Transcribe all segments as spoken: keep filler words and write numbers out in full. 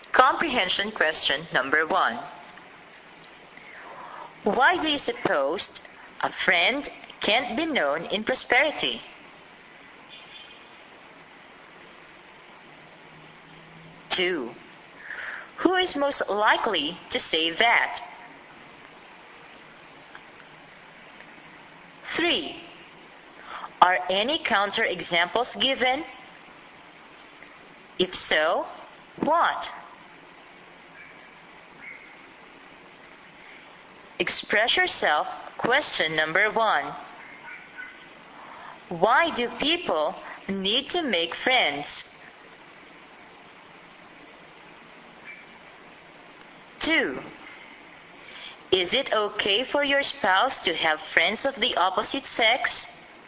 Comprehension question number one. Why do you suppose a friend can't be known in prosperity? Two. Who is most likely to say that? Three. Are any counterexamples given? If so, what? Express yourself. Question number one. Why do people need to make friends? Two. Is it okay for your spouse to have friends of the opposite sex?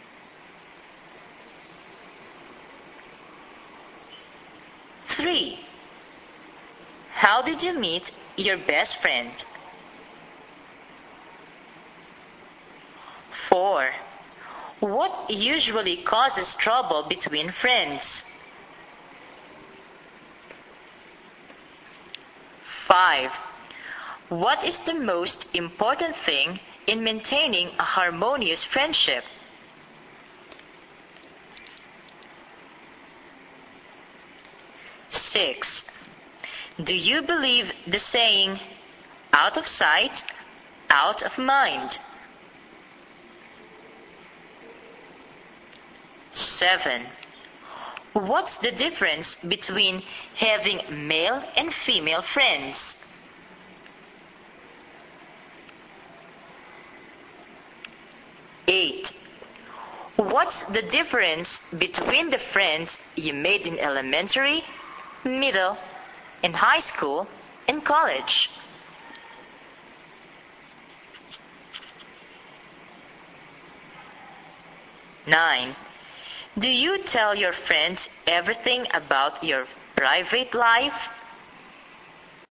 Three. How did you meet your best friend? Four. What usually causes trouble between friends? Five. What is the most important thing in maintaining a harmonious friendship? Six. Do you believe the saying, out of sight, out of mind? Seven. What's the difference between having male and female friends? Eight. What's the difference between the friends you made in elementary, middle, and high school and college? Nine. Do you tell your friends everything about your private life?